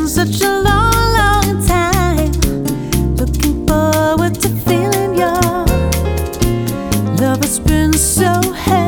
been such a long, long time. Looking forward to feeling your love has been so heavy.